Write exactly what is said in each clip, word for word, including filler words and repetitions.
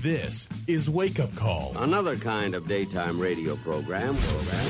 This is Wake Up Call. Another kind of daytime radio program. program.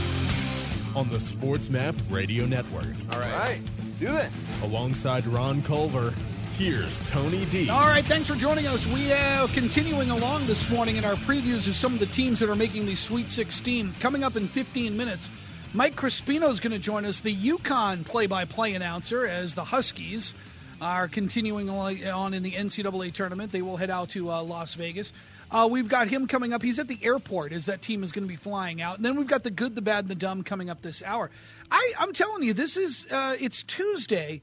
On the Sports Map Radio Network. All right. All right, let's do this. Alongside Ron Culver, here's Tony D. All right, thanks for joining us. We are continuing along this morning in our previews of some of the teams that are making the Sweet sixteen. Coming up in fifteen minutes, Mike Crispino is going to join us, the UConn play-by-play announcer, as the Huskies are continuing on in the N C double A tournament. They will head out to uh, Las Vegas. Uh, we've got him coming up. He's at the airport as that team is going to be flying out. And then we've got the good, the bad, and the dumb coming up this hour. I, I'm telling you, this is uh, it's Tuesday,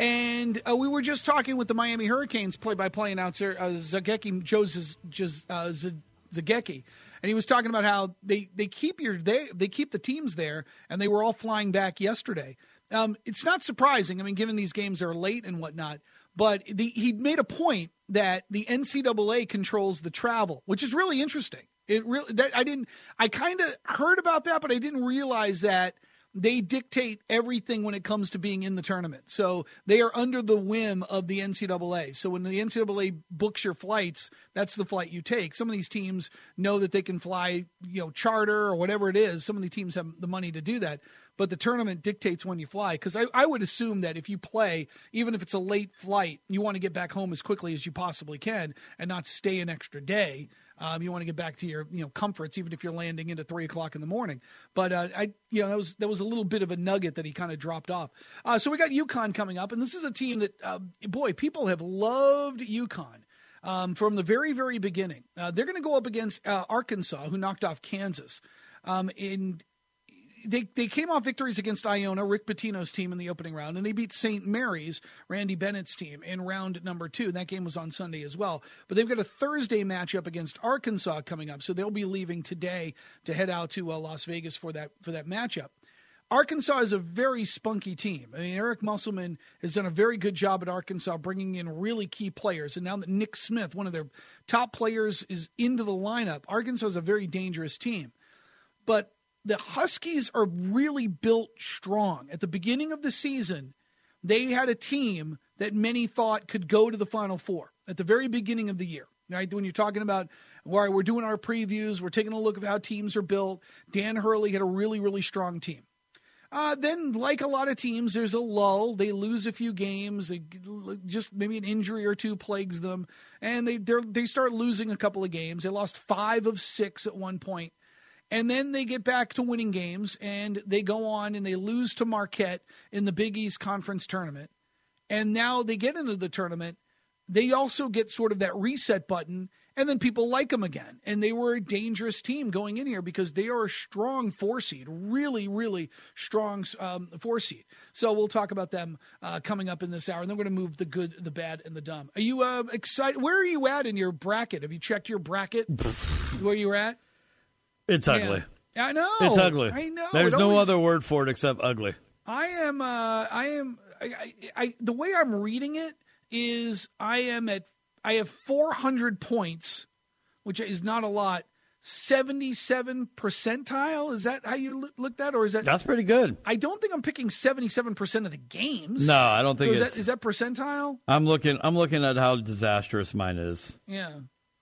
and uh, we were just talking with the Miami Hurricanes play-by-play announcer, uh, Zagecki, Joe Z- Z- uh, Z- Zagecki. And he was talking about how they, they keep your they they keep the teams there, and they were all flying back yesterday. Um, it's not surprising. I mean, given these games are late and whatnot. But the, he made a point that the N C double A controls the travel, which is really interesting. It really that I didn't. I kind of heard about that, but I didn't realize that they dictate everything when it comes to being in the tournament. So they are under the whim of the N C double A. So when the N C double A books your flights, that's the flight you take. Some of these teams know that they can fly, you know, charter or whatever it is. Some of the teams have the money to do that. But the tournament dictates when you fly, because I, I would assume that if you play, even if it's a late flight, you want to get back home as quickly as you possibly can and not stay an extra day. Um, you want to get back to your, you know, comforts, even if you're landing into three o'clock in the morning. But uh, I, you know, that was that was a little bit of a nugget that he kind of dropped off. Uh, so we got UConn coming up, and this is a team that, uh, boy, people have loved UConn um, from the very, very beginning. Uh, they're going to go up against uh, Arkansas, who knocked off Kansas um, in. They they came off victories against Iona, Rick Pitino's team, in the opening round, and they beat Saint Mary's, Randy Bennett's team, in round number two. That game was on Sunday as well. But they've got a Thursday matchup against Arkansas coming up, so they'll be leaving today to head out to uh, Las Vegas for that for that matchup. Arkansas is a very spunky team. I mean, Eric Musselman has done a very good job at Arkansas bringing in really key players. And now that Nick Smith, one of their top players, is into the lineup, Arkansas is a very dangerous team. But the Huskies are really built strong. At the beginning of the season, they had a team that many thought could go to the Final Four at the very beginning of the year. Right? When you're talking about, where we're doing our previews, we're taking a look at how teams are built. Dan Hurley had a really, really strong team. Uh, then, like a lot of teams, there's a lull. They lose a few games. They just maybe an injury or two plagues them, and they they start losing a couple of games. They lost five of six at one point. And then they get back to winning games, and they go on and they lose to Marquette in the Big East Conference tournament. And now they get into the tournament. They also get sort of that reset button, and then people like them again. And they were a dangerous team going in here because they are a strong four seed, really, really strong um, four seed. So we'll talk about them uh, coming up in this hour. And then we're going to move the good, the bad, and the dumb. Are you uh, excited? Where are you at in your bracket? Have you checked your bracket? Where you're at? It's ugly. Yeah, I know. It's ugly. I know. There's it no always, other word for it except ugly. I am. Uh, I am. I, I, I. The way I'm reading it is, I am at. I have four hundred points, which is not a lot. seventy-seven percentile. Is that how you look, look at, or is that? That's pretty good. I don't think I'm picking seventy-seven percent of the games. No, I don't think so is it's. That, is that percentile? I'm looking. I'm looking at how disastrous mine is. Yeah.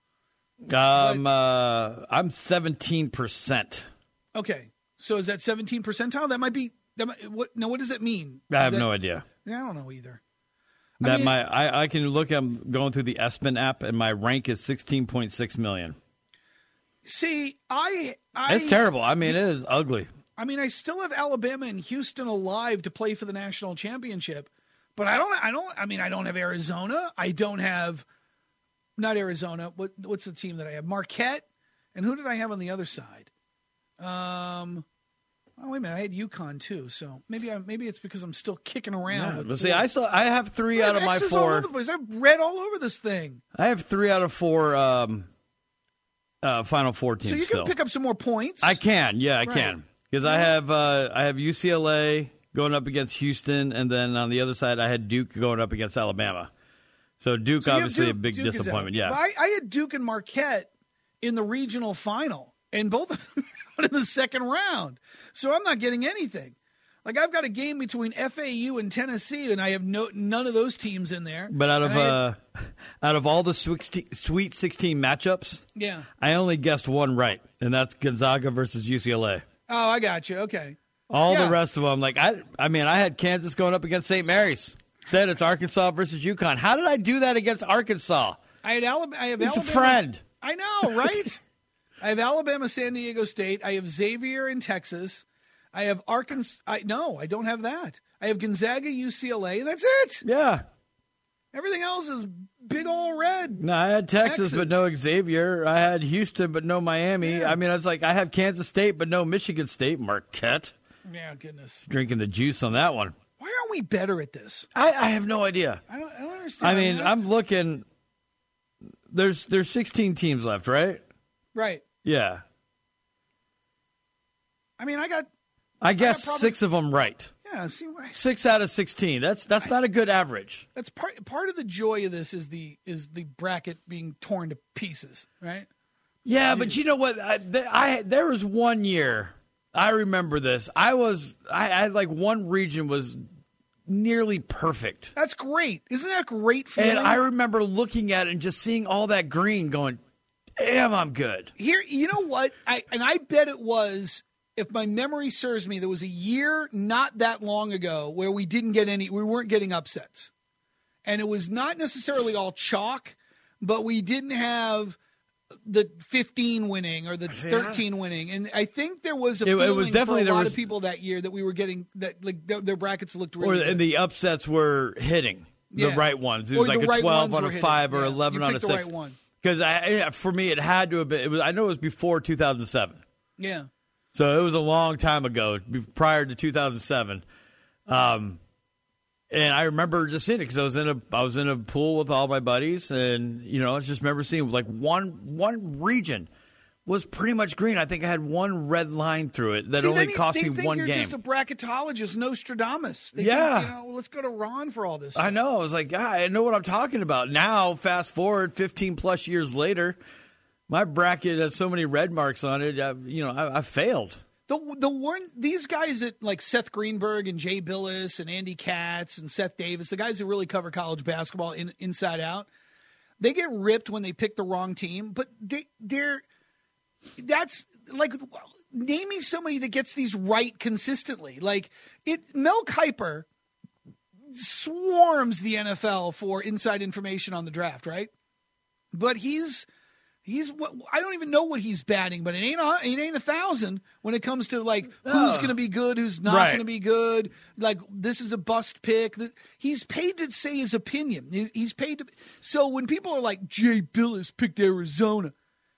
Um, uh, I'm seventeen percent. Okay, so is that seventeen percentile? That might be. That might, what? Now, what does that mean? I have that, no idea. Yeah, I don't know either. That I mean, my I, I can look. I'm going through the ESPN app, and my rank is sixteen point six million. See, I, I it's terrible. I mean, it is ugly. I mean, I still have Alabama and Houston alive to play for the national championship, but I don't. I don't. I mean, I don't have Arizona. I don't have. Not Arizona. What what's the team that I have? Marquette. And who did I have on the other side? Um, oh wait a minute, I had UConn too. So maybe I maybe it's because I'm still kicking around. Yeah, with but see, I saw I have three I out have of my X's all four. over the place. I've read all over this thing. I have three out of four um, uh, Final Four teams. So you can still. pick up some more points. I can, yeah, I Right. can, because I Yeah. have uh, I have U C L A going up against Houston, and then on the other side I had Duke going up against Alabama. So Duke, So you have obviously, Duke- a big Duke is disappointment. out. Yeah, But I, I had Duke and Marquette in the regional final, and both of them out in the second round. So I'm not getting anything. Like, I've got a game between F A U and Tennessee, and I have no none of those teams in there. But out of had, uh, out of all the Sweet sixteen matchups, yeah, I only guessed one right, and that's Gonzaga versus U C L A. Oh, I got you. Okay. All yeah. the rest of them, like I, I mean, I had Kansas going up against Saint Mary's. Said it's Arkansas versus UConn. How did I do that against Arkansas? I had Alabama. I have He's Alabama. a friend. I know, right? I have Alabama, San Diego State. I have Xavier in Texas. I have Arkansas. I no, I don't have that. I have Gonzaga, U C L A. That's it. Yeah. Everything else is big old red. No, I had Texas, Texas. but no Xavier. I had Houston, but no Miami. Yeah. I mean, it's like I have Kansas State, but no Michigan State. Marquette. Yeah, goodness. Drinking the juice on that one. Why aren't we better at this? I, I have no idea. I don't, I don't understand. I mean, that. I'm looking. There's there's sixteen teams left, right? right. Yeah. I mean, I got. I guess probably- six of them right. Yeah, see, why- Six out of sixteen. That's that's not a good average. that's part part of the joy of this is the is the bracket being torn to pieces, right? Yeah, but you know what? I, th- I there was one year I remember this. I was I, I had like one region was nearly perfect, That's great. Isn't that great feeling? and I remember looking at it and just seeing all that green, going, "Damn, I'm good." Here, you know what? I and I bet it was, if my memory serves me, there was a year not that long ago where we didn't get any, we weren't getting upsets. And it was not necessarily all chalk, but we didn't have the fifteen winning or the thirteen winning. And I think there was a It- it feeling was definitely- for a there lot was- of people that year that we were getting, that like their, their brackets looked Or really the, good. and the upsets were hitting the Yeah. right ones. It Or was like the a right twelve ones on were a hitting. five or Yeah, eleven you on a picked the six. right one. Because I, for me, it had to have been. It was. I know it was before two thousand seven. Yeah. So it was a long time ago, be- prior to two thousand seven. Um, and I remember just seeing it because I was in a I was in a pool with all my buddies, and you know I just remember seeing like one one region was pretty much green. I think I had one red line through it that See, only then cost they me think one you're game. just a bracketologist, Nostradamus. They Yeah. think, you know, well, let's go to Ron for all this. I know. I was like, God, I know what I'm talking about. Now, fast forward fifteen plus years later, my bracket has so many red marks on it. I, you know, I, I failed. The the one these guys at like Seth Greenberg and Jay Billis and Andy Katz and Seth Davis, the guys who really cover college basketball in, inside out, they get ripped when they pick the wrong team. But they they're that's like, name me somebody that gets these right consistently. Like it, Mel Kiper swarms the N F L for inside information on the draft, right? But he's. He's what I don't even know what he's batting, but it ain't a, it ain't a thousand when it comes to like who's Oh. going to be good, who's not Right. going to be good. Like this is a bust pick. He's paid to say his opinion. He- He's paid to. So when people are like Jay Billis picked Arizona,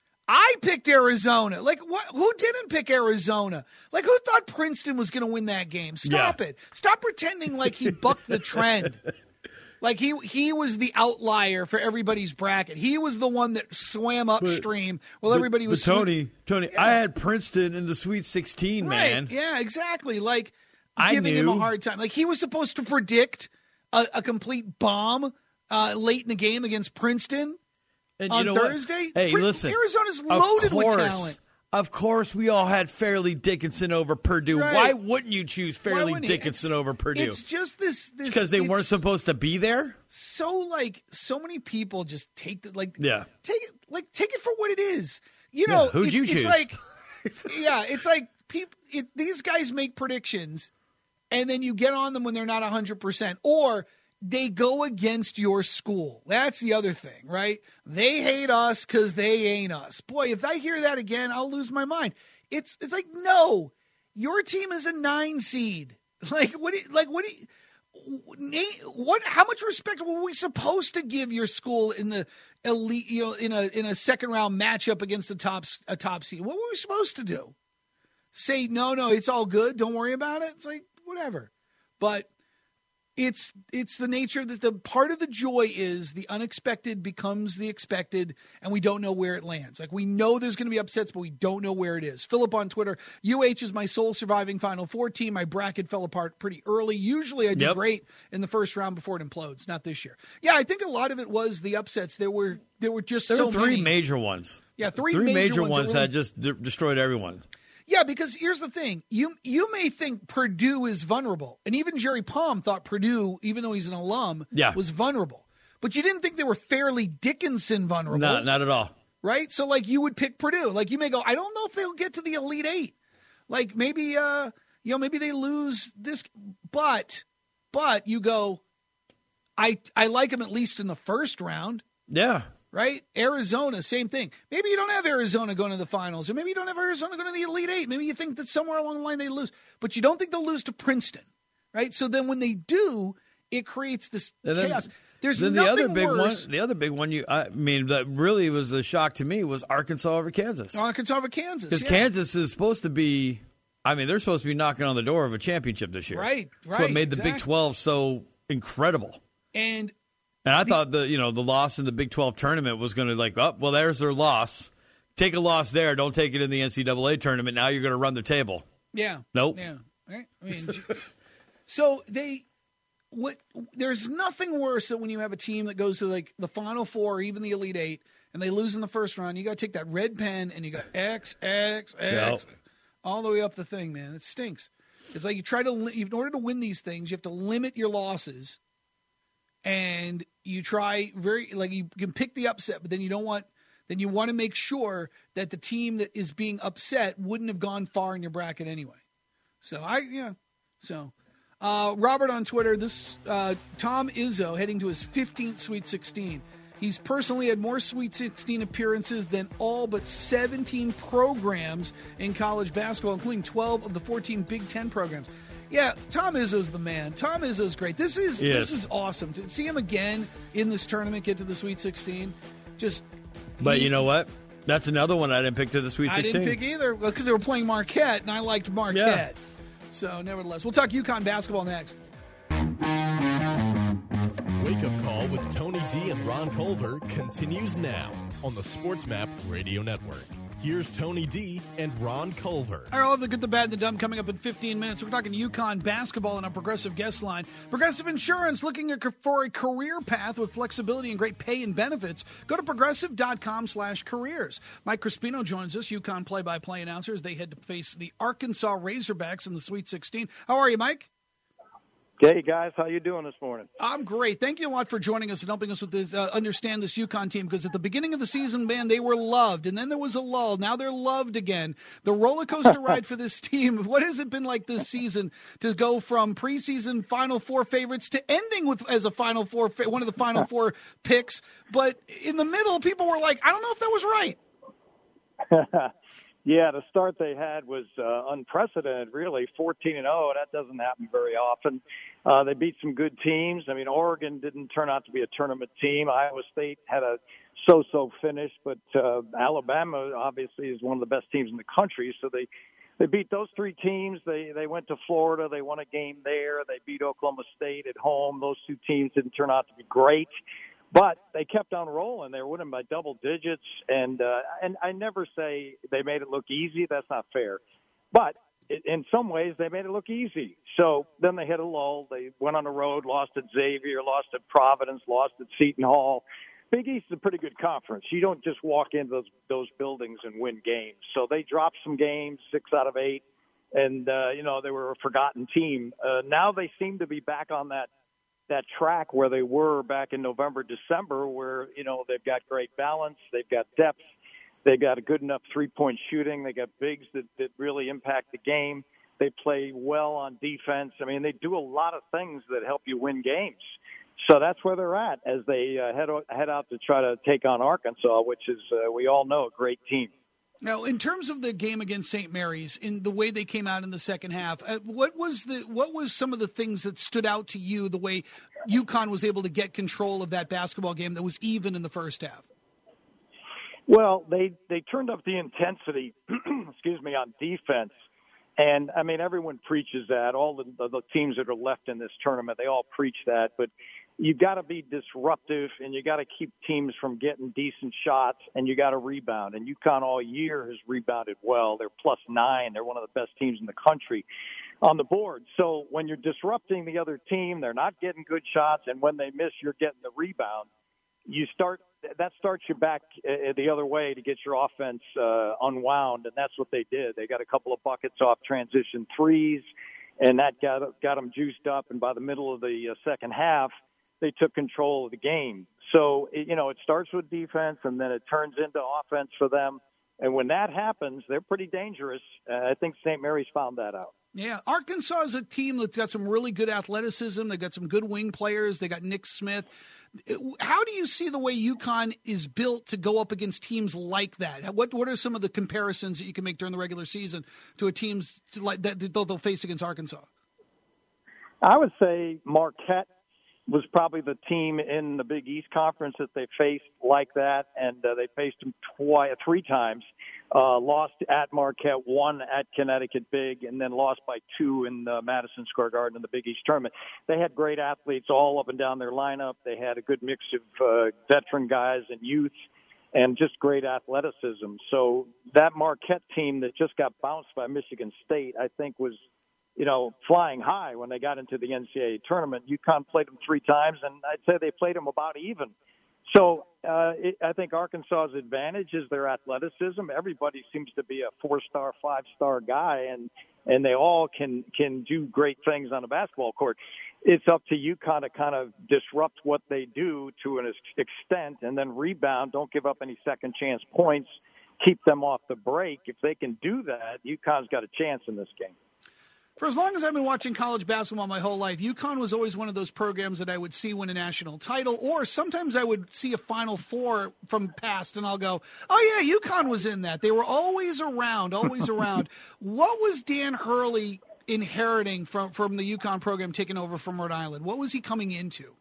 I picked Arizona. Like what? Who didn't pick Arizona? Like who thought Princeton was going to win that game? Stop Yeah. it. Stop pretending like he bucked the trend. Like he he was the outlier for everybody's bracket. He was the one that swam upstream while everybody was But Tony, swim- Tony, Yeah. I had Princeton in the Sweet sixteen, right. man. Yeah, exactly. Like I giving him a knew. hard time. Like he was supposed to predict a, a complete bomb uh, late in the game against Princeton And on you know what? Thursday. Hey, Prin- listen. Arizona's of loaded with course, talent. Of course, we all had Fairleigh Dickinson over Purdue. Right. Why wouldn't you choose Why Fairleigh wouldn't he? Dickinson It's- over Purdue? It's just this this Because they it's weren't supposed to be there. so like so many people just take the like Yeah. take it like take it for what it is. You know, Yeah, who'd it's, you it's choose? like yeah, it's like people. It, these guys make predictions, and then you get on them when they're not a hundred percent, or they go against your school. That's the other thing, right? They hate us because they ain't us. Boy, if I hear that again, I'll lose my mind. It's it's like no, your team is a nine seed. Like what? Do you, like what? Do you, Nate, what? How much respect were we supposed to give your school in the elite? You know, in a in a second round matchup against the top a top seed. What were we supposed to do? Say no, no, it's all good. Don't worry about it. It's like whatever. But it's it's the nature of the, the part of the joy is the unexpected becomes the expected, and we don't know where it lands. Like we know there's going to be upsets, but we don't know where it is. Philip on Twitter, U H is my sole surviving Final Four team. My bracket fell apart pretty early. Usually I do Yep. great in the first round before it implodes. Not this year. Yeah, I think a lot of it was the upsets. There were there were just There so were three many. major ones. Yeah, three Three major major ones ones that really- that just de- destroyed everyone. Yeah, because here's the thing. You you may think Purdue is vulnerable. And even Jerry Palm thought Purdue, even though he's an alum, yeah. was vulnerable. But you didn't think they were Fairleigh Dickinson vulnerable. No, not at all. Right? So, like, you would pick Purdue. Like, you may go, I don't know if they'll get to the Elite Eight. Like, maybe, uh, you know, maybe they lose this. But, but you go, I I like them at least in the first round. Yeah. Right? Arizona, same thing. Maybe you don't have Arizona going to the finals, or maybe you don't have Arizona going to the Elite Eight. Maybe you think that somewhere along the line they lose, but you don't think they'll lose to Princeton, right? So then when they do, it creates this and then, chaos. There's then nothing the other big worse. one. The other big one, you I mean, that really was a shock to me was Arkansas over Kansas. Arkansas over Kansas, because yeah. Kansas is supposed to be. I mean, they're supposed to be knocking on the door of a championship this year. Right, right. That's what made exactly. the Big twelve so incredible. And. And I the, thought the you know the loss in the Big twelve tournament was going to like, oh, well, there's their loss. Take a loss there. Don't take it in the N C double A tournament. Now you're going to run the table. Yeah. Nope. Yeah. Right. I mean, so they, what? There's nothing worse than when you have a team that goes to like the Final Four or even the Elite Eight, and they lose in the first round. You got to take that red pen and you got X, X, X, yep. all the way up the thing, man. It stinks. It's like you try to, in order to win these things, you have to limit your losses. And you try very like you can pick the upset, but then you don't want then you want to make sure that the team that is being upset wouldn't have gone far in your bracket anyway. So I yeah. So uh, Robert on Twitter, this uh, Tom Izzo heading to his fifteenth Sweet sixteen. He's personally had more Sweet sixteen appearances than all but seventeen programs in college basketball, including twelve of the fourteen Big Ten programs. Yeah, Tom Izzo's the man. Tom Izzo's great. This is yes. this is awesome to see him again in this tournament, get to the Sweet sixteen. Just, but he, you know what? That's another one I didn't pick to the Sweet sixteen. I didn't pick either because well, they were playing Marquette, and I liked Marquette. Yeah. So, nevertheless, we'll talk UConn basketball next. Wake Up Call with Tony D and Ron Culver continues now on the Sports Map Radio Network. Here's Tony D and Ron Culver. All right, I'll have the good, the bad, and the dumb coming up in fifteen minutes. We're talking UConn basketball on our Progressive guest line. Progressive Insurance, looking for a career path with flexibility and great pay and benefits. Go to progressive.com slash careers. Mike Crispino joins us, UConn play-by-play announcer, as they head to face the Arkansas Razorbacks in the Sweet sixteen. How are you, Mike? Hey, guys. How you doing this morning? I'm great. Thank you a lot for joining us and helping us with this, uh, understand this UConn team, because at the beginning of the season, man, they were loved, and then there was a lull. Now they're loved again. The roller coaster ride for this team, what has it been like this season to go from preseason Final Four favorites to ending with as a Final Four, one of the Final Four picks? But in the middle, people were like, I don't know if that was right. Yeah, the start they had was uh, unprecedented, really, fourteen and oh. That doesn't happen very often. Uh, they beat some good teams. I mean, Oregon didn't turn out to be a tournament team. Iowa State had a so-so finish, but uh, Alabama obviously is one of the best teams in the country. So they, they beat those three teams. They they went to Florida. They won a game there. They beat Oklahoma State at home. Those two teams didn't turn out to be great. But they kept on rolling. They were winning by double digits, and uh, and I never say they made it look easy. That's not fair. But in some ways, they made it look easy. So then they hit a lull. They went on the road, lost at Xavier, lost at Providence, lost at Seton Hall. Big East is a pretty good conference. You don't just walk into those, those buildings and win games. So they dropped some games, six out of eight, and, uh, you know, they were a forgotten team. Uh, now they seem to be back on that that track where they were back in November, December, where, you know, they've got great balance, they've got depth, they've got a good enough three-point shooting, they got bigs that, that really impact the game, they play well on defense. I mean, they do a lot of things that help you win games. So that's where they're at as they uh, head, head out to try to take on Arkansas, which is, uh, we all know, a great team. Now, in terms of the game against Saint Mary's, in the way they came out in the second half, uh, what was the what was some of the things that stood out to you? The way UConn was able to get control of that basketball game that was even in the first half. Well, they they turned up the intensity, excuse me, on defense, and I mean everyone preaches that. All the, the the teams that are left in this tournament, they all preach that, but you got to be disruptive, and you got to keep teams from getting decent shots, and you got to rebound. And UConn all year has rebounded well. They're plus nine. They're one of the best teams in the country on the board. So when you're disrupting the other team, they're not getting good shots, and when they miss, you're getting the rebound. you start that starts you back uh, the other way to get your offense uh, unwound, and that's what they did. They got a couple of buckets off transition threes, and that got got them juiced up. And by the middle of the uh, second half, they took control of the game. So it, you know, it starts with defense, and then it turns into offense for them. And when that happens, they're pretty dangerous. Uh, I think Saint Mary's found that out. Yeah, Arkansas is a team that's got some really good athleticism. They've got some good wing players. They got Nick Smith. How do you see the way UConn is built to go up against teams like that? What what are some of the comparisons that you can make during the regular season to a teams like that they'll face against Arkansas? I would say Marquette was probably the team in the Big East Conference that they faced like that, and uh, they faced them twice, three times. Uh, lost at Marquette, won at Connecticut Big, and then lost by two in the Madison Square Garden in the Big East Tournament. They had great athletes all up and down their lineup. They had a good mix of uh, veteran guys and youth, and just great athleticism. So that Marquette team that just got bounced by Michigan State, I think was, you know, flying high when they got into the N C double A tournament. UConn played them three times, and I'd say they played them about even. So uh, it, I think Arkansas's advantage is their athleticism. Everybody seems to be a four-star, five-star guy, and and they all can can do great things on a basketball court. It's up to UConn to kind of disrupt what they do to an extent, and then rebound. Don't give up any second-chance points. Keep them off the break. If they can do that, UConn's got a chance in this game. For as long as I've been watching college basketball my whole life, UConn was always one of those programs that I would see win a national title, or sometimes I would see a Final Four from past, and I'll go, oh, yeah, UConn was in that. They were always around, always around. What was Dan Hurley inheriting from, from the UConn program taking over from Rhode Island? What was he coming into?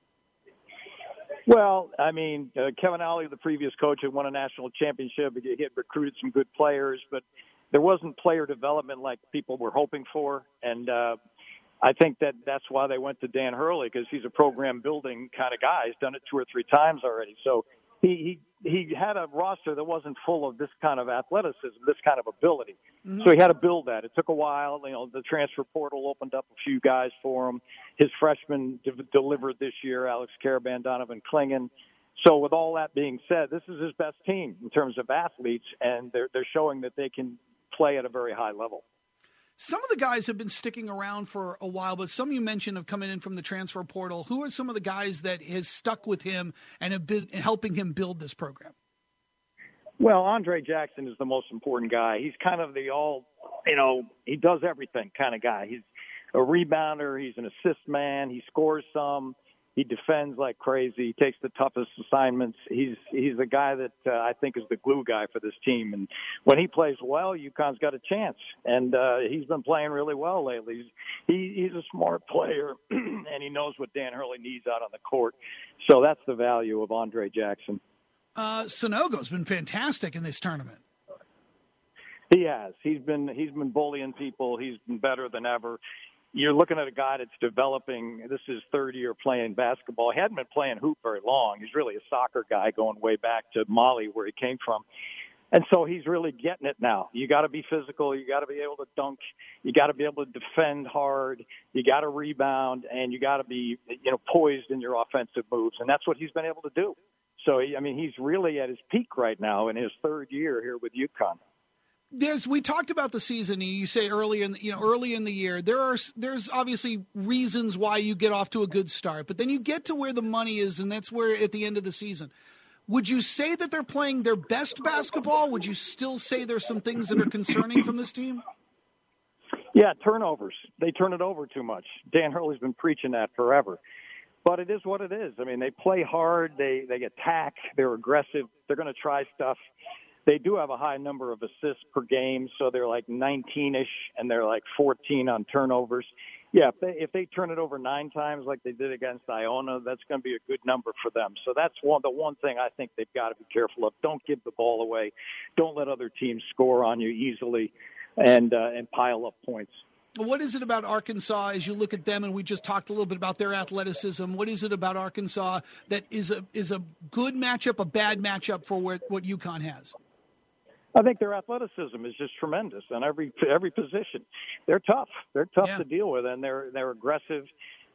Well, I mean, uh, Kevin Ollie, the previous coach, had won a national championship. He had recruited some good players, but there wasn't player development like people were hoping for, and uh, I think that that's why they went to Dan Hurley, because he's a program-building kind of guy. He's done it two or three times already. So he, he he had a roster that wasn't full of this kind of athleticism, this kind of ability. Mm-hmm. So he had to build that. It took a while. You know, the transfer portal opened up a few guys for him. His freshmen de- delivered this year, Alex Caravan, Donovan Clingan. So with all that being said, this is his best team in terms of athletes, and they're they're showing that they can play at a very high level. Some of the guys have been sticking around for a while, but some you mentioned have come in from the transfer portal. Who are some of the guys that has stuck with him and have been helping him build this program? Well, Andre Jackson is the most important guy. He's kind of the all, you know, he does everything kind of guy. He's a rebounder. He's an assist man. He scores some. He defends like crazy. He takes the toughest assignments. He's he's the guy that uh, I think is the glue guy for this team. And when he plays well, UConn's got a chance. And uh, he's been playing really well lately. He's, he, he's a smart player, and he knows what Dan Hurley needs out on the court. So that's the value of Andre Jackson. Uh, Sanogo's been fantastic in this tournament. He has. He's been he's been bullying people. He's been better than ever. You're looking at a guy that's developing. This is his third year playing basketball. He hadn't been playing hoop very long. He's really a soccer guy going way back to Mali, where he came from. And so he's really getting it now. You got to be physical. You got to be able to dunk. You got to be able to defend hard. You got to rebound, and you got to be, you know, poised in your offensive moves. And that's what he's been able to do. So, I mean, he's really at his peak right now in his third year here with UConn. There's, we talked about the season, and you say early in, you know, early in the year, there are, there's obviously reasons why you get off to a good start, but then you get to where the money is, and that's where at the end of the season. Would you say that they're playing their best basketball? Would you still say there's some things that are concerning from this team? Yeah, turnovers. They turn it over too much. Dan Hurley's been preaching that forever. But it is what it is. I mean, they play hard. They, they attack. They're aggressive. They're going to try stuff. They do have a high number of assists per game, so they're like nineteen-ish, and they're like fourteen on turnovers. Yeah, if they, if they turn it over nine times like they did against Iona, that's going to be a good number for them. So that's one the one thing I think they've got to be careful of. Don't give the ball away. Don't let other teams score on you easily and uh, and pile up points. What is it about Arkansas as you look at them, and we just talked a little bit about their athleticism, what is it about Arkansas that is a is a good matchup, a bad matchup for where, what UConn has? I think their athleticism is just tremendous on every every position. They're tough. They're tough yeah. to deal with, and they're they're aggressive.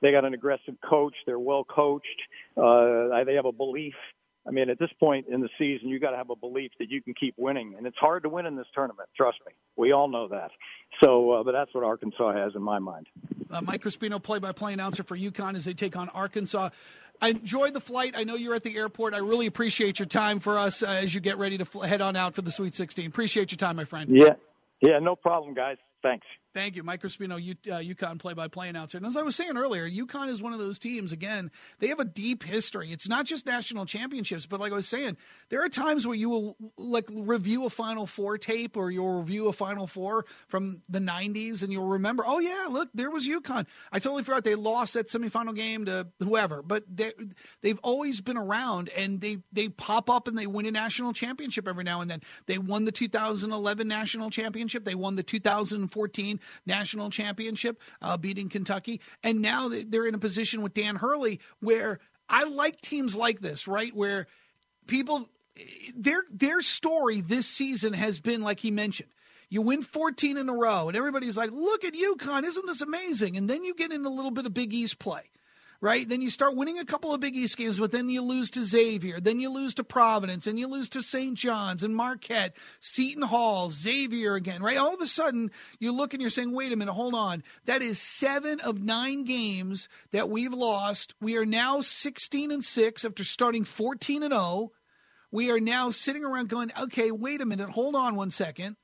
They got an aggressive coach. They're well coached. Uh, they have a belief. I mean, at this point in the season, you got to have a belief that you can keep winning, and it's hard to win in this tournament. Trust me, we all know that. So, uh, but that's what Arkansas has in my mind. Uh, Mike Crispino, play-by-play announcer for UConn as they take on Arkansas. I enjoyed the flight. I know you're at the airport. I really appreciate your time for us uh, as you get ready to fl- head on out for the Sweet sixteen. Appreciate your time, my friend. Yeah, yeah, no problem, guys. Thanks. Thank you. Mike Crispino, U- uh, UConn play-by-play announcer. And as I was saying earlier, UConn is one of those teams, again, they have a deep history. It's not just national championships, but like I was saying, there are times where you will like review a Final Four tape or you'll review a Final Four from the nineties and you'll remember, oh, yeah, look, there was UConn. I totally forgot they lost that semifinal game to whoever, but they, they've always been around and they, they pop up and they win a national championship every now and then. They won the two thousand eleven national championship. They won the two thousand fourteen national championship, uh, beating Kentucky. And now they're in a position with Dan Hurley where I like teams like this, right? Where people, their their story this season has been, like he mentioned, you win fourteen in a row and everybody's like, look at UConn, isn't this amazing? And then you get in a little bit of Big East play. Right? Then you start winning a couple of Big East games, but then you lose to Xavier. Then you lose to Providence, and you lose to Saint John's and Marquette, Seton Hall, Xavier again, right? All of a sudden, you look and you're saying, wait a minute, hold on. That is seven of nine games that we've lost. We are now sixteen and six after starting fourteen and oh. We are now sitting around going, okay, wait a minute, hold on one second.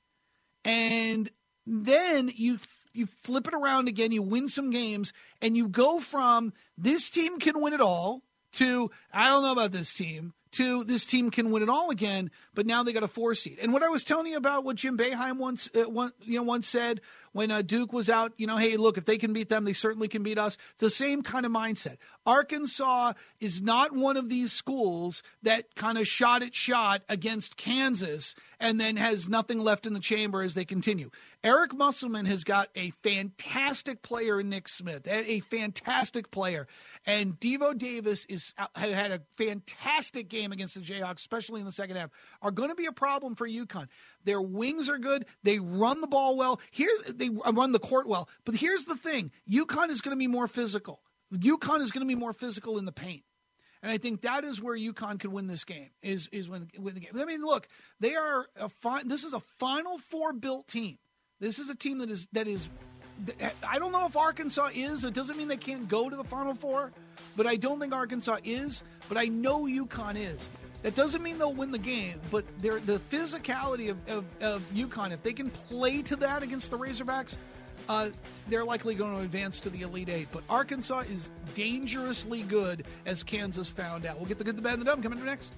And then you You flip it around again, you win some games, and you go from this team can win it all to I don't know about this team to this team can win it all again, but now they got a four seed. And what I was telling you about what Jim Boeheim once, uh, one, you know, once said when uh, Duke was out, you know, hey, look, if they can beat them, they certainly can beat us. It's the same kind of mindset. Arkansas is not one of these schools that kind of shot at shot against Kansas and then has nothing left in the chamber as they continue. Eric Musselman has got a fantastic player in Nick Smith, a fantastic player. And Devo Davis is had, had a fantastic game against the Jayhawks, especially in the second half, are going to be a problem for UConn. Their wings are good. They run the ball well. Here's They run the court well. But here's the thing. UConn is going to be more physical. UConn is going to be more physical in the paint. And I think that is where UConn could win this game, is is win, win the game. I mean, look, they are a fi- this is a Final Four built team. This is a team that is that is I don't know if Arkansas is. It doesn't mean they can't go to the Final Four, but I don't think Arkansas is. But I know UConn is. That doesn't mean they'll win the game, but they're, the physicality of, of, of UConn, if they can play to that against the Razorbacks, uh, they're likely going to advance to the Elite Eight. But Arkansas is dangerously good, as Kansas found out. We'll get the good, the bad, and the dumb coming up next.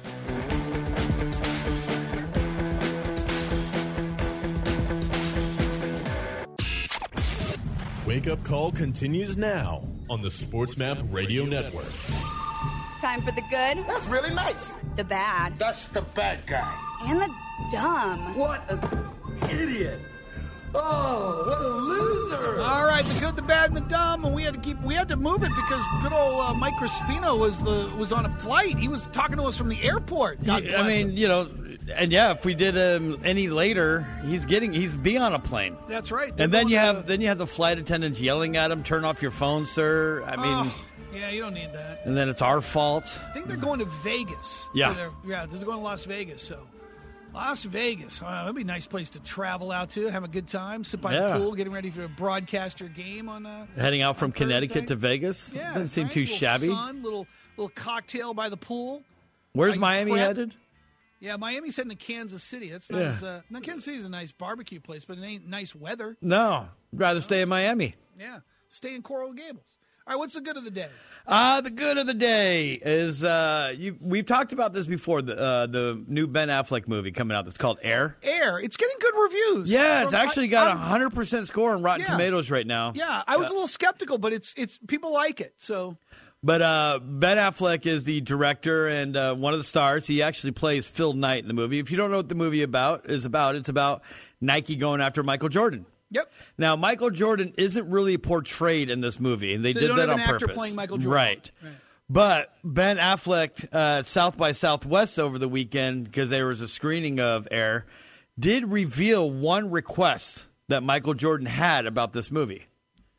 Wake Up Call continues now on the SportsMap Radio Network. Time for the good. That's really nice. The bad. That's the bad guy. And the dumb. What an idiot. Oh, what a loser. All right, the good, the bad, and the dumb, and we had to keep we had to move it because good old uh, Mike Crispino was the was on a flight. He was talking to us from the airport. God I mean, him. you know, and yeah, if we did him any later, he's getting he's be on a plane. That's right. They're and then you have to... then you have the flight attendants yelling at him, "Turn off your phone, sir." I mean, oh, yeah, you don't need that. And then it's our fault. I think they're going to Vegas. Yeah, their, yeah, they're going to Las Vegas. So. Las Vegas. Wow, that'd be a nice place to travel out to, have a good time, sit by yeah. the pool, getting ready for a broadcast your game on uh, heading out from Connecticut Thursday. to Vegas. Yeah, doesn't seem right? too little shabby. Sun, little little cocktail by the pool. Where's I Miami prep. headed? Yeah, Miami's heading to Kansas City. That's not yeah. as, uh, now Kansas City's a nice barbecue place, but it ain't nice weather. No, I'd rather no. stay in Miami. Yeah, stay in Coral Gables. All right, what's the good of the day? Uh, the good of the day is uh, you, we've talked about this before, the uh, the new Ben Affleck movie coming out that's called Air. Air. It's getting good reviews. Yeah, it's From, actually got a I'm, one hundred percent score on Rotten yeah. Tomatoes right now. Yeah, I was uh, a little skeptical, but it's it's people like it. So, But uh, Ben Affleck is the director and uh, one of the stars. He actually plays Phil Knight in the movie. If you don't know what the movie about is about, it's about Nike going after Michael Jordan. Yep. Now, Michael Jordan isn't really portrayed in this movie, and they so did don't that have on an actor purpose. Playing Michael Jordan. Right. right. But Ben Affleck, uh, South by Southwest over the weekend, because there was a screening of Air, did reveal one request that Michael Jordan had about this movie.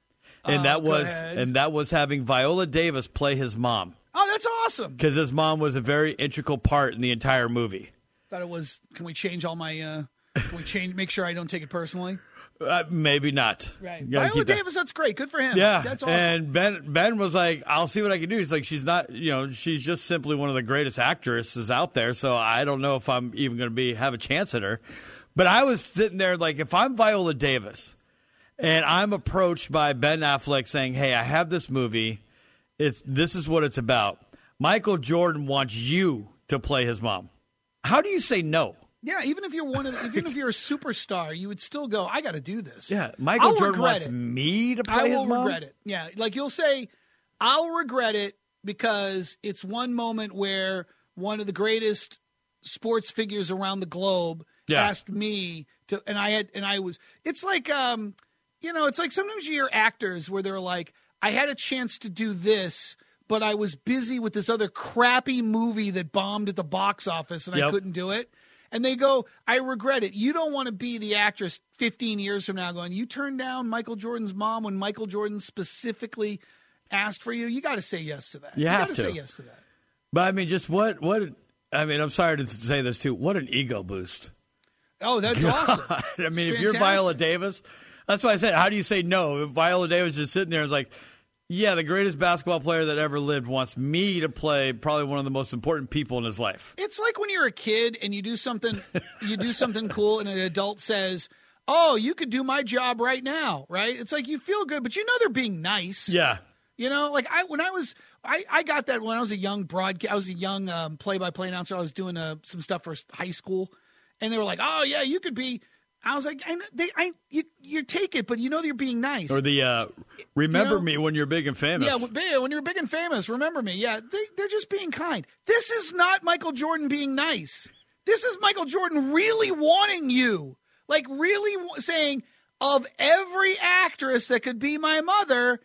and Oh, that go was ahead. and that was having Viola Davis play his mom. Oh, that's awesome. Because his mom was a very integral part in the entire movie. Thought it was. Can we change all my? Uh, can we change? Make sure I don't take it personally. Uh, maybe not. Right. You gotta Viola keep that- Davis. That's great. Good for him. Yeah, That's awesome. and Ben Ben was like, "I'll see what I can do." He's like, "She's not, you know, she's just simply one of the greatest actresses out there. So I don't know if I'm even going to be have a chance at her." But I was sitting there like, if I'm Viola Davis, and I'm approached by Ben Affleck saying, "Hey, I have this movie. It's this is what it's about. Michael Jordan wants you to play his mom." How do you say no? Yeah, even if you're one of, the, even if you're a superstar, you would still go, "I got to do this." Yeah, Michael I'll Jordan regret wants it. me to play I his will mom. regret it. Yeah, like you'll say, "I'll regret it because it's one moment where one of the greatest sports figures around the globe Yeah. asked me to," and I had, and I was. It's like, um, you know, it's like sometimes you hear actors where they're like, "I had a chance to do this, but I was busy with this other crappy movie that bombed at the box office, and I Yep. couldn't do it." And they go, "I regret it." You don't want to be the actress fifteen years from now going, "You turned down Michael Jordan's mom when Michael Jordan specifically asked for you." You got to say yes to that. You have gotta to. say yes to that. But I mean, just what what? I mean, I'm sorry to say this too. What an ego boost. Oh, that's awesome. I mean, It's if you're fantastic. Viola Davis, that's why I said, how do you say no? If Viola Davis is just sitting there and is like, yeah, the greatest basketball player that ever lived wants me to play probably one of the most important people in his life. It's like when you're a kid and you do something, you do something cool, and an adult says, "Oh, you could do my job right now," right? It's like you feel good, but you know they're being nice. Yeah. You know, like I when I was I, I got that when I was a young broadcast. I was a young um, play-by-play announcer. I was doing uh, some stuff for high school, and they were like, "Oh yeah, you could be." I was like, I, they, I, you, you take it, but you know you're being nice. Or the uh, remember You know- me when you're big and famous. Yeah, when- yeah, when you're big and famous, remember me. Yeah, they, they're just being kind. This is not Michael Jordan being nice. This is Michael Jordan really wanting you. Like, really w- saying, of every actress that could be my mother,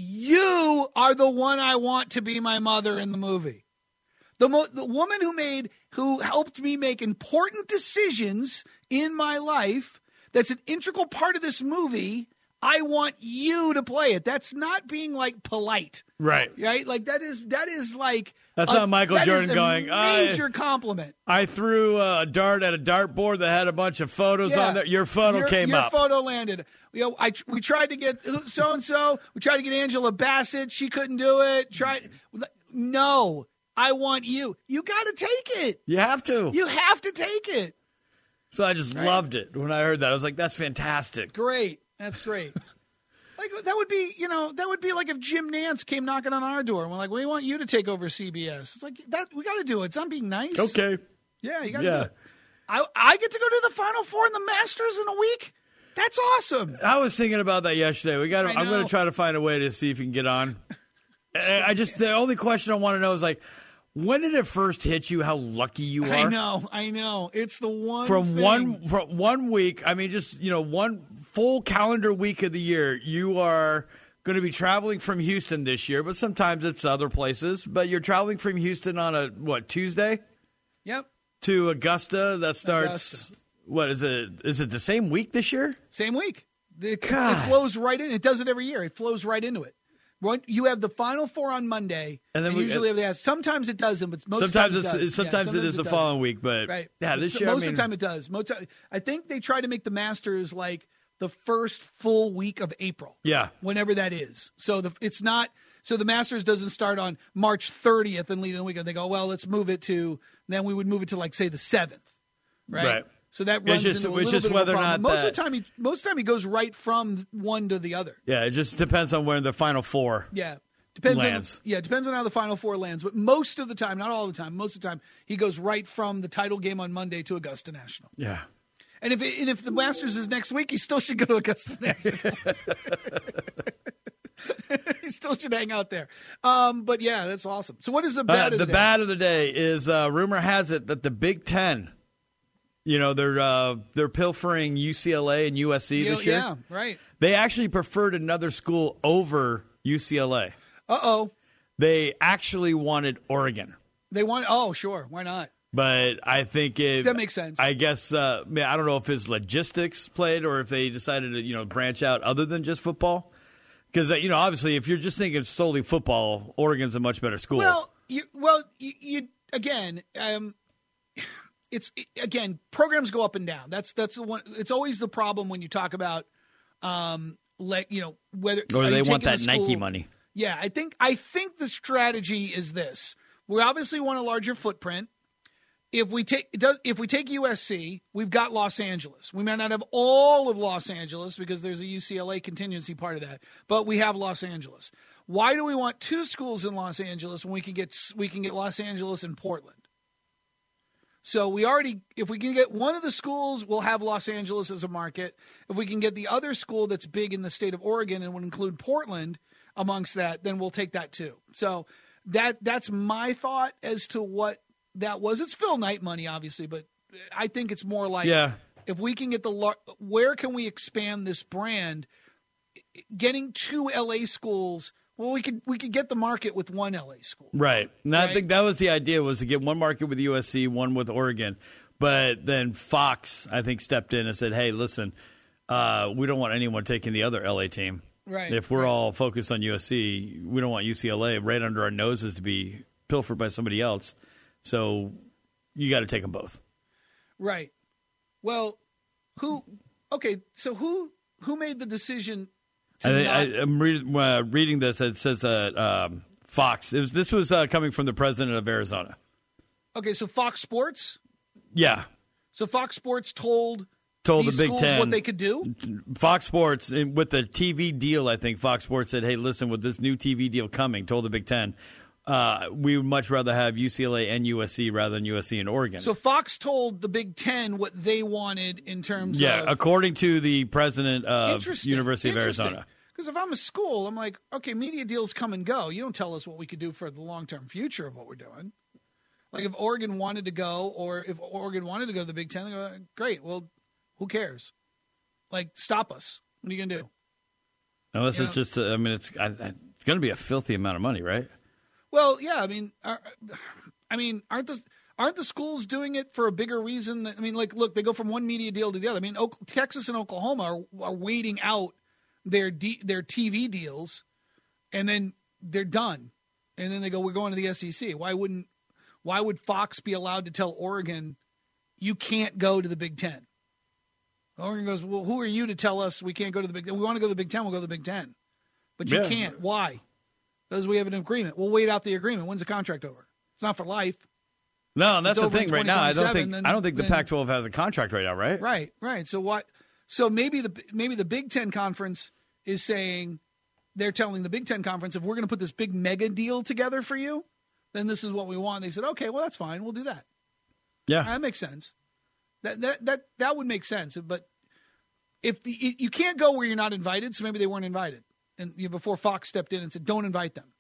you are the one I want to be my mother in the movie. The, mo- the woman who made, who helped me make important decisions in my life, that's an integral part of this movie. I want you to play it. That's not being like polite, Right. right? Like that is that is like That's a- not Michael that is Jordan a going, "I- major compliment. I threw a dart at a dartboard that had a bunch of photos Yeah. on there. Your photo your, came your up. photo landed. You know, I we tried to get so and so. We tried to get Angela Bassett. She couldn't do it. Tried. No, I want you. You got to take it. You have to. You have to take it. So I just loved it when I heard that. I was like, that's fantastic. Great. That's great. Like that would be, you know, that would be like if Jim Nance came knocking on our door and we're like, "We want you to take over C B S." It's like that. We got to do it. It's not being nice. Okay. Yeah, you got to Yeah. do it. I I get to go to the Final Four in the Masters in a week. That's awesome. I was thinking about that yesterday. We got. I I'm going know. to try to find a way to see if you can get on. I I just the only question I want to know is like, when did it first hit you how lucky you are? I know. I know. It's the one From thing. one from one week, I mean, just you know, one full calendar week of the year, you are going to be traveling from Houston this year. But sometimes it's other places. But you're traveling from Houston on a what Tuesday Yep. to Augusta. That starts. Augusta. What is it? Is it the same week this year? Same week. It, God. it flows right in. It does it every year. It flows right into it. One, you have the Final Four on Monday, And and, then we- usually have the sometimes it doesn't, but most Sometimes times it's it does. sometimes Yeah, it is the doesn't. following week, but Right. yeah, But this so- year most I mean, of the time it does. Most ti- I think they try to make the Masters like the first full week of April. yeah, Whenever that is. So the it's not so the Masters doesn't start on March thirtieth and lead in the weekend. They go, well, let's move it to then we would move it to like say the seventh. Right. Right. So that It's runs just- into a it's little just bit of a whether or problem. not most of that- the time he most of the time he goes right from one to the other. yeah. It just depends on where the final four. Yeah. Depends lands. on yeah, depends on how the Final Four lands. But most of the time, not all the time, most of the time, he goes right from the title game on Monday to Augusta National. Yeah. And if it, and if the Masters is next week, he still should go to Augusta National. He still should hang out there. Um, but yeah, that's awesome. So what is the Uh, bad the of the, day? bad of the day is uh, rumor has it that the Big Ten, you know, they're uh, they're pilfering U C L A and U S C You know, this year. Yeah, right. They actually preferred another school over U C L A. Uh-oh. They actually wanted Oregon. They want oh, sure. Why not? But I think it That makes sense. I guess uh, man, I don't know if his logistics played or if they decided to you know branch out other than just football. Because, uh, you know, obviously, if you're just thinking solely football, Oregon's a much better school. Well, you, well, you, you again, um, it's again, programs go up and down. That's that's the one. It's always the problem when you talk about, um, like you know, whether or they want that school, Nike money. Yeah, I think I think the strategy is this: we obviously want a larger footprint. If we take if we take U S C, we've got Los Angeles. We may not have all of Los Angeles because there's a U C L A contingency part of that, but we have Los Angeles. Why do we want two schools in Los Angeles when we can get we can get Los Angeles and Portland? So we already, if we can get one of the schools, we'll have Los Angeles as a market. If we can get the other school that's big in the state of Oregon and would include Portland amongst that, then we'll take that too. So that that's my thought as to what that was. It's Phil Knight money, obviously, but I think it's more like yeah. if we can get the – where can we expand this brand? Getting two L A schools, well, we could we could get the market with one L A school. Right. And right? I think that was the idea, was to get one market with U S C, one with Oregon. But then Fox, I think, stepped in and said, hey, listen, uh, we don't want anyone taking the other L A team. Right. If we're right. all focused on U S C, we don't want U C L A right under our noses to be pilfered by somebody else. So you got to take them both. Right. Well, who – okay, so who who made the decision to I, not I, I'm read, uh, reading this. It says that um, Fox – It was, this was uh, coming from the president of Arizona. Okay, so Fox Sports? Yeah. So Fox Sports told told these the Big schools Ten what they could do? Fox Sports, with the T V deal, I think Fox Sports said, hey, listen, with this new T V deal coming, told the Big Ten – Uh, we would much rather have U C L A and U S C rather than U S C and Oregon. So Fox told the Big Ten what they wanted in terms yeah, of... Yeah, according to the president of University of Interesting. Arizona. Because if I'm a school, I'm like, okay, media deals come and go. You don't tell us what we could do for the long-term future of what we're doing. Like if Oregon wanted to go, or if Oregon wanted to go to the Big Ten, they go, great, well, who cares? Like, stop us. What are you going to do? Unless you it's know? just, uh, I mean, it's, I, it's going to be a filthy amount of money, right? Well, yeah, I mean, are, I mean, aren't the aren't the schools doing it for a bigger reason? That, I mean, like, look, they go from one media deal to the other. I mean, Oak, Texas and Oklahoma are, are waiting out their D, their T V deals, and then they're done, and then they go, we're going to the S E C. Why wouldn't why would Fox be allowed to tell Oregon you can't go to the Big Ten? Oregon goes, well, who are you to tell us we can't go to the Big Ten? We want to go to the Big Ten, we'll go to the Big Ten, but you yeah. can't. Why? Because we have an agreement. We'll wait out the agreement. When's the contract over? It's not for life. No, and that's It's the over thing in right now. I don't think then, I don't think the then, Pac twelve has a contract right now, right? Right, right. So what? So maybe the maybe the Big Ten Conference is saying they're telling the Big Ten Conference, if we're going to put this big mega deal together for you, then this is what we want. They said, okay, well that's fine. We'll do that. Yeah, that makes sense. That that that that would make sense. But if the you can't go where you're not invited, so maybe they weren't invited, and you know, before Fox stepped in and said, don't invite them.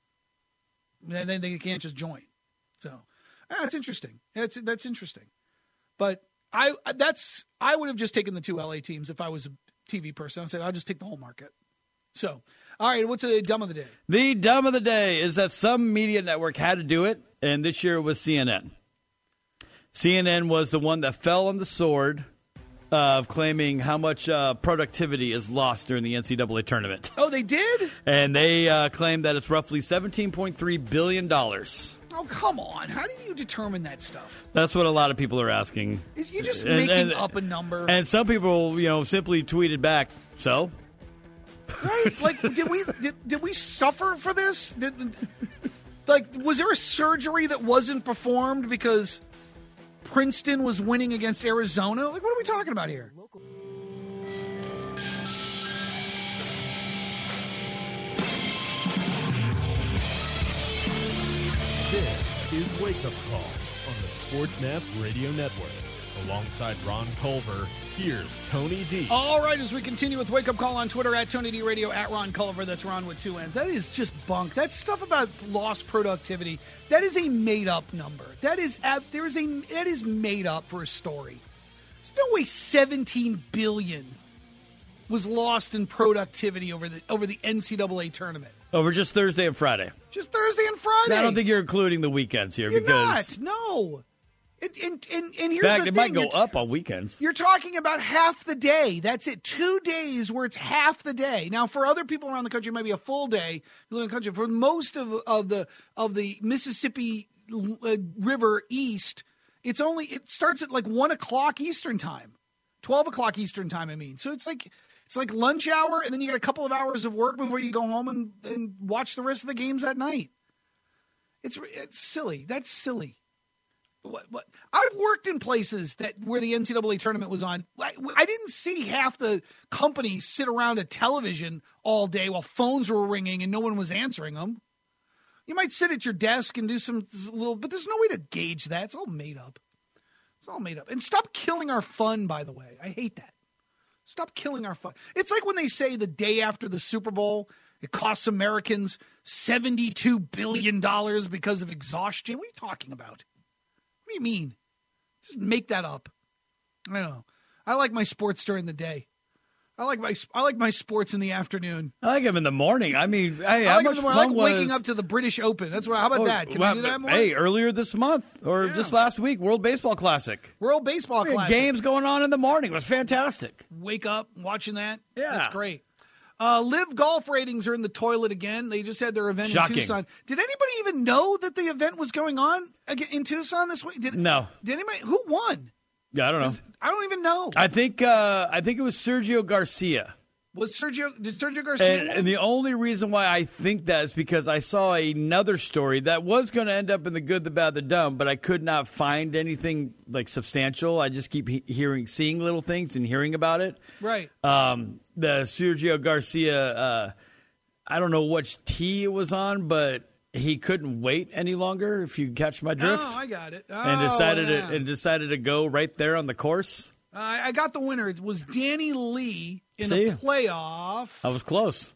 And then they can't just join. So that's interesting. That's that's interesting. But I that's I would have just taken the two L A teams if I was a T V person. I said I'll just take the whole market. So, all right, what's the dumb of the day? The dumb of the day is that some media network had to do it, and this year it was C N N. C N N was the one that fell on the sword of claiming how much uh, productivity is lost during the N C double A tournament. Oh, they did? And they uh, claim that it's roughly seventeen point three billion dollars. Oh, come on. How do you determine that stuff? That's what a lot of people are asking. Is you just and, making and, up a number? And some people, you know, simply tweeted back, so? Right? Like, did we did, did we suffer for this? Did, like, was there a surgery that wasn't performed because Princeton was winning against Arizona? Like, what are we talking about here? This is Wake Up Call on the SportsMap Radio Network. Alongside Ron Culver, here's Tony D. All right, as we continue with Wake Up Call on Twitter, at Tony D Radio, at Ron Culver. That's Ron with two N's. That is just bunk. That stuff about lost productivity, that is a made-up number. That is there is a that is made up for a story. There's no way seventeen billion dollars was lost in productivity over the over the N C double A tournament. Over just Thursday and Friday. Just Thursday and Friday. I don't think you're including the weekends here. You're because not. No. And, and, and, and here's In fact, the it thing. might go You're- up on weekends. You're talking about half the day. That's it. Two days where it's half the day. Now, for other people around the country, it might be a full day. In the country, for most of of the of the Mississippi uh, River East, it's only it starts at like one o'clock Eastern time, twelve o'clock Eastern time. I mean, so it's like it's like lunch hour, and then you got a couple of hours of work before you go home and, and watch the rest of the games that night. It's it's silly. That's silly. What, what? I've worked in places that where the N C double A tournament was on. I, I didn't see half the companies sit around a television all day while phones were ringing and no one was answering them. You might sit at your desk and do some little, but there's no way to gauge that. It's all made up. It's all made up. And stop killing our fun, by the way. I hate that. Stop killing our fun. It's like when they say the day after the Super Bowl, it costs Americans seventy-two billion dollars because of exhaustion. What are you talking about? What do you mean? Just make that up. I don't know. I like my sports during the day. I like my I like my sports in the afternoon. I like them in the morning. I mean, hey, I how like, much them, I fun like was waking up to the British Open. That's what. How about Oh, that? Can well, we do that more? Hey, earlier this month or Yeah. just last week, World Baseball Classic. World Baseball We had Classic. games going on in the morning. It was fantastic. Wake up watching that. Yeah. That's great. Uh, Live golf ratings are in the toilet again. They just had their event Shocking. in Tucson. Did anybody even know that the event was going on again in Tucson this week? Did, No. Did anybody? Who won? Yeah, I don't know. I don't even know. I think uh, I think it was Sergio Garcia. Was Sergio? Did Sergio Garcia? And, win? and the only reason why I think that is because I saw another story that was going to end up in the good, the bad, the dumb, but I could not find anything like substantial. I just keep he- hearing, seeing little things and hearing about it. Right. Um, the Sergio Garcia, uh, I don't know which tee it was on, but he couldn't wait any longer. If you catch my drift, Oh, I got it. Oh, and decided yeah. to, and decided to go right there on the course. Uh, I got the winner. It was Danny Lee in See? a playoff. I was close.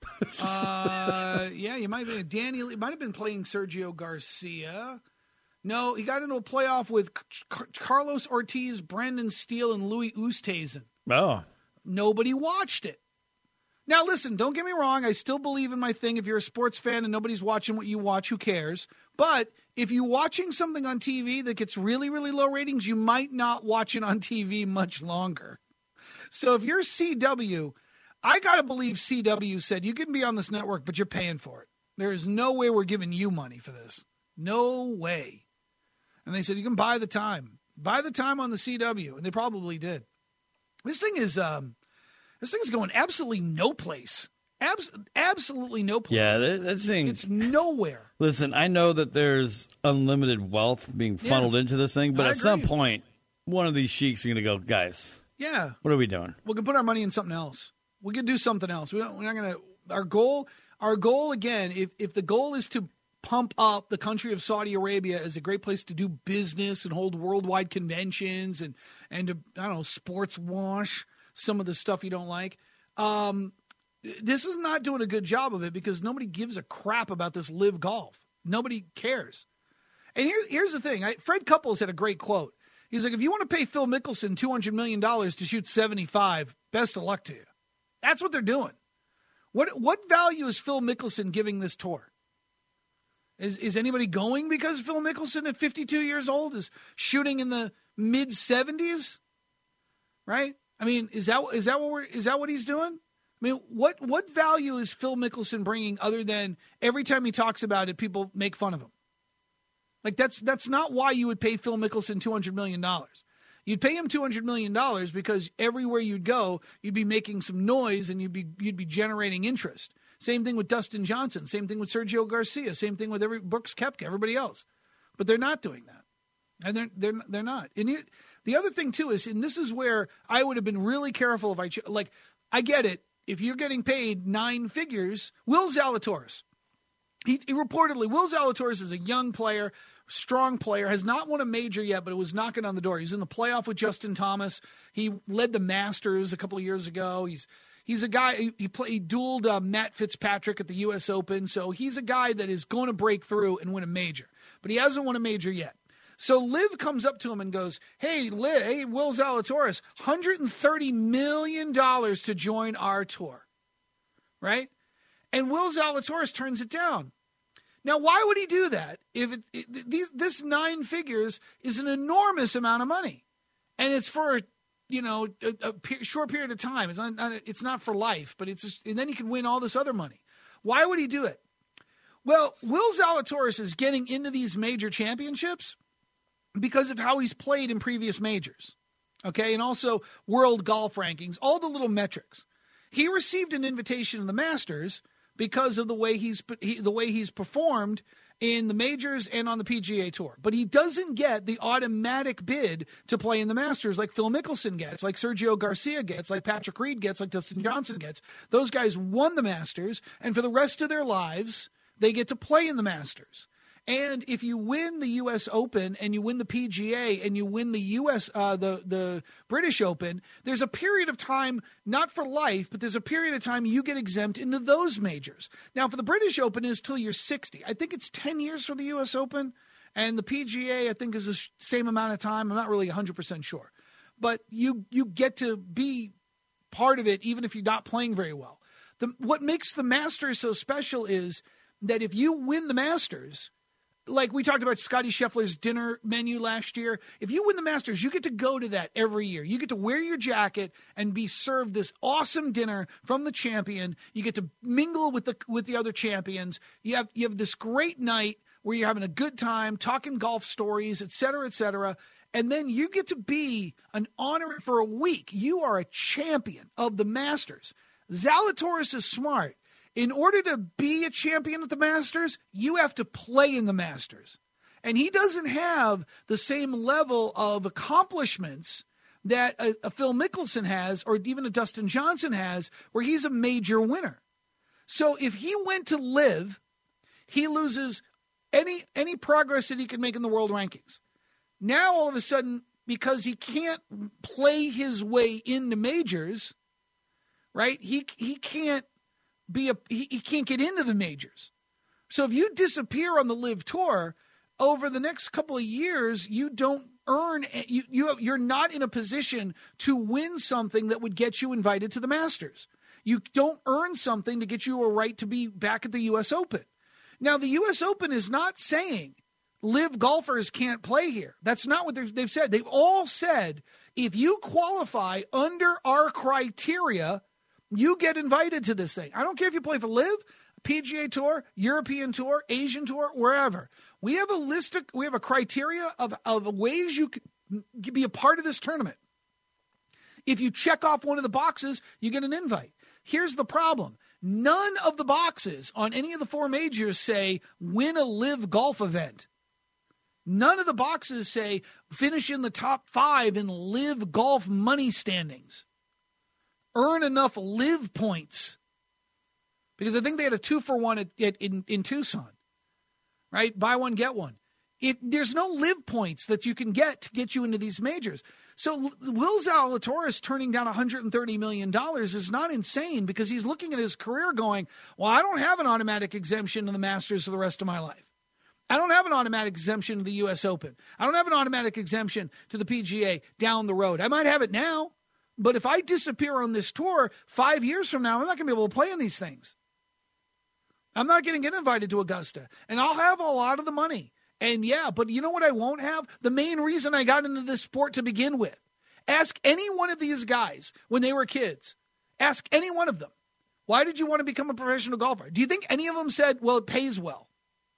uh, yeah, you might have been Danny Lee. Might have been playing Sergio Garcia. No, he got into a playoff with Car- Carlos Ortiz, Brandon Steele, and Louis Oosthuizen. Oh, Nobody watched it. Now, listen, don't get me wrong. I still believe in my thing. If you're a sports fan and nobody's watching what you watch, who cares? But if you're watching something on T V that gets really, really low ratings, you might not watch it on T V much longer. So if you're C W, I got to believe C W said, you can be on this network, but you're paying for it. There is no way we're giving you money for this. No way. And they said, you can buy the time. Buy the time on the C W. And they probably did. This thing is um, this thing is going absolutely no place. Abs- absolutely no place. yeah, that, that thing. It's nowhere. Listen, I know that there's unlimited wealth being funneled Yeah. into this thing, but I at some agree. point, one of these sheiks are going to go, guys, Yeah. what are we doing? We can put our money in something else. We can do something else. We don't, we're not going to. Our goal, our goal again. If if the goal is to pump up the country of Saudi Arabia as a great place to do business and hold worldwide conventions and and to, I don't know, sports wash some of the stuff you don't like. Um, this is not doing a good job of it because nobody gives a crap about this live golf. Nobody cares. And here, here's the thing. I, Fred Couples had a great quote. He's like, if you want to pay Phil Mickelson two hundred million dollars to shoot seventy-five, best of luck to you. That's what they're doing. What what value is Phil Mickelson giving this tour? Is is anybody going because Phil Mickelson at fifty-two years old is shooting in the mid seventies? Right? I mean, is that is that what we're is that what he's doing? I mean, what what value is Phil Mickelson bringing other than every time he talks about it, people make fun of him? Like that's that's not why you would pay Phil Mickelson two hundred million dollars. You'd pay him two hundred million dollars because everywhere you'd go, you'd be making some noise and you'd be you'd be generating interest. Same thing with Dustin Johnson. Same thing with Sergio Garcia. Same thing with every Brooks Koepka, everybody else. But they're not doing that. And they're they're they're not. And you, the other thing too is, and this is where I would have been really careful if I like. I get it. If you're getting paid nine figures, Will Zalatoris. He, he reportedly, Will Zalatoris is a young player, strong player, has not won a major yet, but it was knocking on the door. He's in the playoff with Justin Thomas. He led the Masters a couple of years ago. He's he's a guy, he, he, play, he dueled uh, Matt Fitzpatrick at the U S Open, so he's a guy that is going to break through and win a major. But he hasn't won a major yet. So Liv comes up to him and goes, hey, Liv, hey, Will Zalatoris, one hundred thirty million dollars to join our tour, right? And Will Zalatoris turns it down. Now, why would he do that? If it, it, these, this nine figures is an enormous amount of money, and it's for, you know, a, a pe- short period of time. It's not, not it's not for life, but it's just, and then he can win all this other money. Why would he do it? Well, Will Zalatoris is getting into these major championships because of how he's played in previous majors, okay, and also world golf rankings, all the little metrics. He received an invitation to the Masters because of the way he's he, the way he's performed in the majors and on the P G A Tour. But he doesn't get the automatic bid to play in the Masters like Phil Mickelson gets, like Sergio Garcia gets, like Patrick Reed gets, like Dustin Johnson gets. Those guys won the Masters, and for the rest of their lives, they get to play in the Masters. And if you win the U S Open and you win the P G A and you win the U S uh, the the British Open, there's a period of time, not for life, but there's a period of time you get exempt into those majors. Now, for the British Open is till you're sixty. I think it's ten years for the U S Open, and the P G A I think is the same amount of time. I'm not really one hundred percent sure, but you you get to be part of it even if you're not playing very well. The, what makes the Masters so special is that if you win the Masters, like we talked about Scottie Scheffler's dinner menu last year, if you win the Masters, you get to go to that every year. You get to wear your jacket and be served this awesome dinner from the champion. You get to mingle with the with the other champions. You have you have this great night where you're having a good time, talking golf stories, et cetera, et cetera. And then you get to be an honor for a week. You are a champion of the Masters. Zalatoris is smart. In order to be a champion at the Masters, you have to play in the Masters. And he doesn't have the same level of accomplishments that a, a Phil Mickelson has or even a Dustin Johnson has, where he's a major winner. So if he went to live, he loses any any progress that he could make in the world rankings. Now, all of a sudden, because he can't play his way into majors, right, he he can't be a he, he can't get into the majors. So if you disappear on the Live Tour over the next couple of years, you don't earn you you you're not in a position to win something that would get you invited to the Masters. You don't earn something to get you a right to be back at the U S Open. Now, the U S Open is not saying Live golfers can't play here. That's not what they've, they've said. They've all said, if you qualify under our criteria, you get invited to this thing. I don't care if you play for Live, P G A Tour, European Tour, Asian Tour, wherever. We have a list of, we have a criteria of, of ways you can be a part of this tournament. If you check off one of the boxes, you get an invite. Here's the problem. None of the boxes on any of the four majors say win a Live golf event. None of the boxes say finish in the top five in Live golf money standings. Earn enough Live points. Because I think they had a two for one at, at, in, in Tucson. Right? Buy one, get one. It, there's no Live points that you can get to get you into these majors. So Will Zalatoris turning down one hundred thirty million dollars is not insane, because he's looking at his career going, well, I don't have an automatic exemption to the Masters for the rest of my life. I don't have an automatic exemption to the U S Open. I don't have an automatic exemption to the P G A down the road. I might have it now, but if I disappear on this tour five years from now, I'm not going to be able to play in these things. I'm not going to get invited to Augusta, and I'll have a lot of the money. And yeah, but you know what I won't have? The main reason I got into this sport to begin with. Ask any one of these guys when they were kids. Ask any one of them. Why did you want to become a professional golfer? Do you think any of them said, well, it pays well?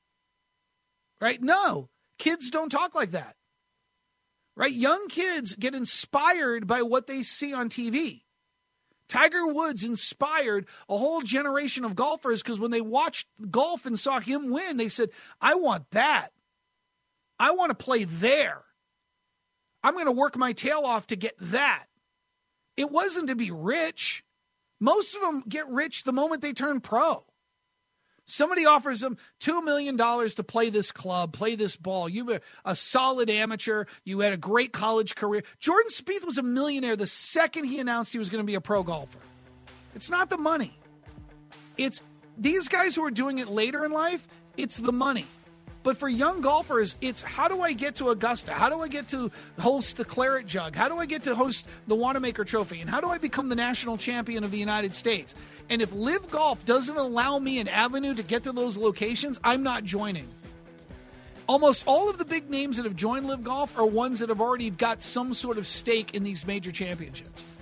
Right? No. Kids don't talk like that. Right? Young kids get inspired by what they see on T V. Tiger Woods inspired a whole generation of golfers because when they watched golf and saw him win, they said, I want that. I want to play there. I'm going to work my tail off to get that. It wasn't to be rich. Most of them get rich the moment they turn pro. Somebody offers them two million dollars to play this club, play this ball. You were a solid amateur. You had a great college career. Jordan Spieth was a millionaire the second he announced he was going to be a pro golfer. It's not the money. It's these guys who are doing it later in life, it's the money. But for young golfers, it's how do I get to Augusta? How do I get to host the Claret Jug? How do I get to host the Wanamaker Trophy? And how do I become the national champion of the United States? And if Live Golf doesn't allow me an avenue to get to those locations, I'm not joining. Almost all of the big names that have joined Live Golf are ones that have already got some sort of stake in these major championships.